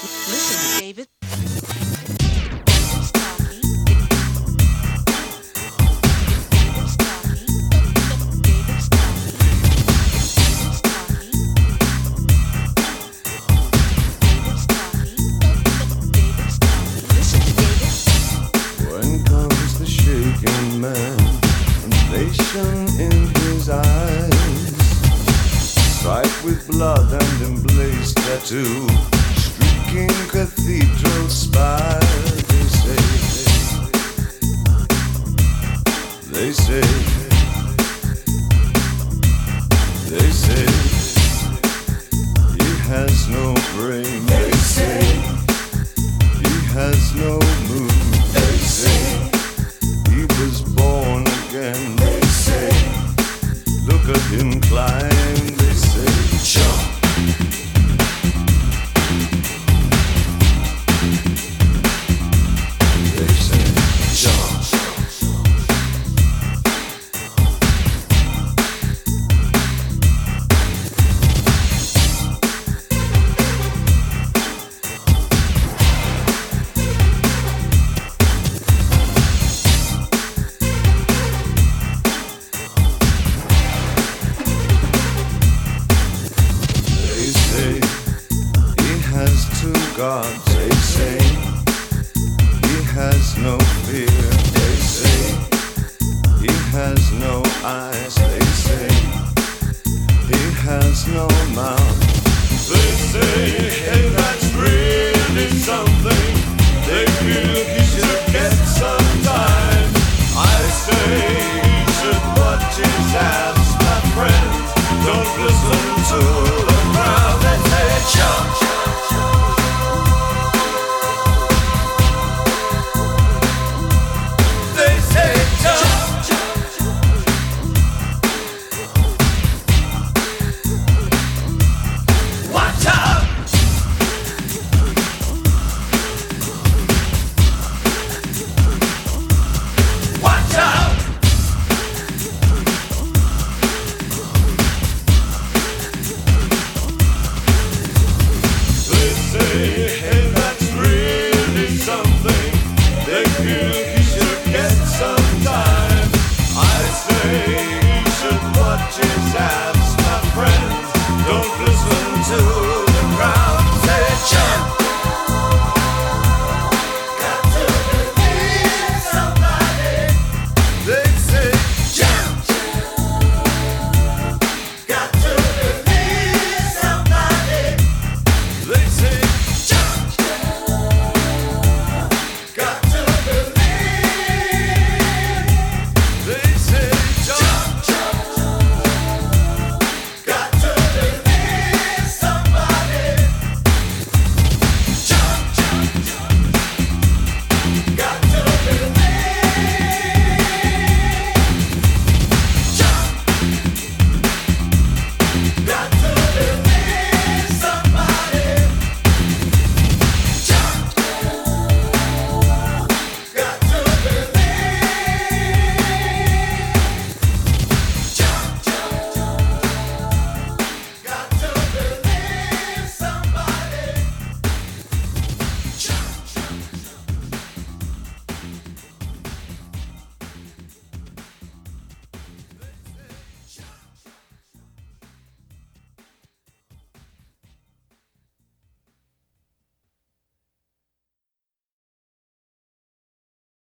Listen, David. When comes the shaking man, elation in his eyes, striped with blood and emblazed tattoo, streaking cathedral spires. They say, he has no brain. They say, he has no mood. They say, he was born again. They say, look at him climb. They say, jump. They say, jump. Gods, they say, he has no fear. They say, he has no eyes. They say, he has no mouth. They say, hey, that's really something. They feel he should get some time. I say, he should watch his hands, my friend. Don't listen to the crowd. They say, jump. Say